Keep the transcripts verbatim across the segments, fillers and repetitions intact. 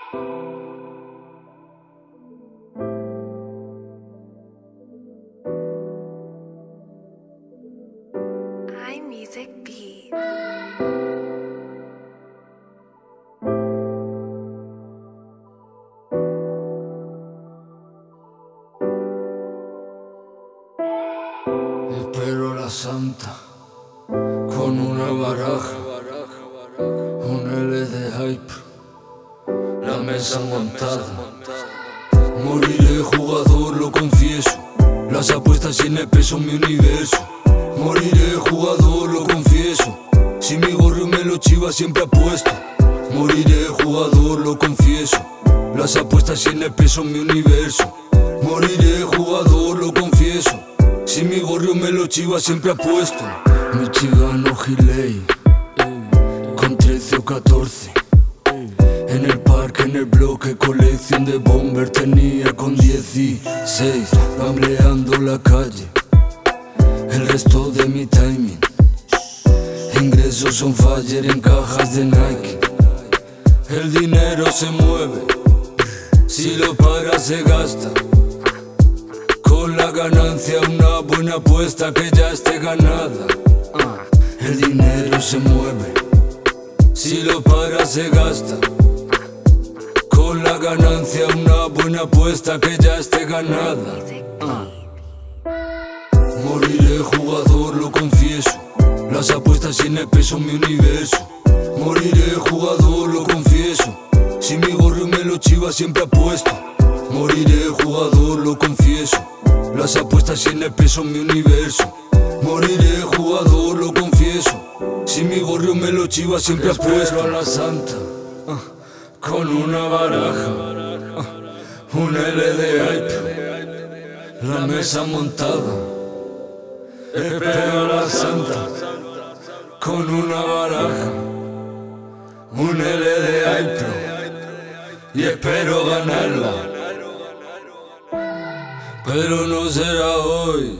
iMusic Beat. Espero la santa con una baraja, un L de hype, la mesa montada. Moriré jugador, lo confieso, las apuestas sin el peso en mi universo. Moriré jugador, lo confieso, si mi gorro me lo chiva siempre apuesto. Moriré jugador, lo confieso, las apuestas sin el peso en mi universo. Moriré jugador, lo confieso, si mi gorro me lo chiva siempre apuesto. Mi chivano Gilei, con trece o catorce, en el parque, en el bloque, colección de bomber tenía con dieciséis, gambleando la calle, el resto de mi timing, ingresos son fire en cajas de Nike. El dinero se mueve, si lo pagas se gasta, con la ganancia una buena apuesta que ya esté ganada. El dinero se mueve, si lo pagas se gasta, con la ganancia una buena apuesta que ya esté ganada. Moriré jugador, lo confieso, las apuestas sin el peso en mi universo. Moriré jugador, lo confieso, si mi gorro me lo chiva siempre apuesto. Moriré jugador, lo confieso, las apuestas sin el peso en mi universo. Moriré jugador, lo confieso, si mi gorro me lo chiva siempre apuesto. A la santa uh, con una baraja, uh, un L de hype, la mesa montada. Espero a la santa con una baraja, un L de hype, y espero ganarla. Pero no será hoy,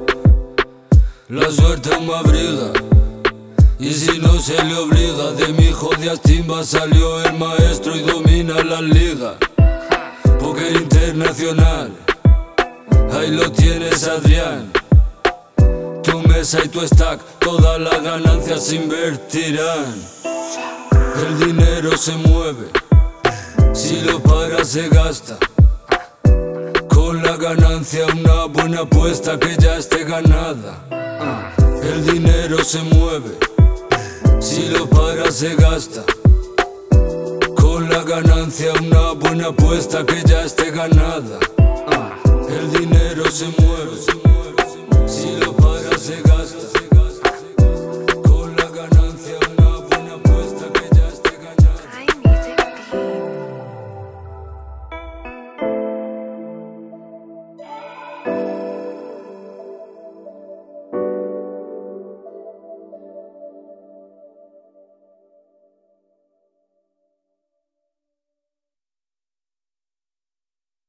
la suerte me abriga, y si no se le obliga, de mi jodidas timba salió el maestro y domina la liga. Póker internacional, ahí lo tienes Adrián. Tu mesa y tu stack, todas las ganancias se invertirán. El dinero se mueve, si lo pagas se gasta, con la ganancia una buena apuesta que ya esté ganada. El dinero se mueve, si lo pagas se gasta, con la ganancia una buena apuesta que ya esté ganada. El dinero se mueve.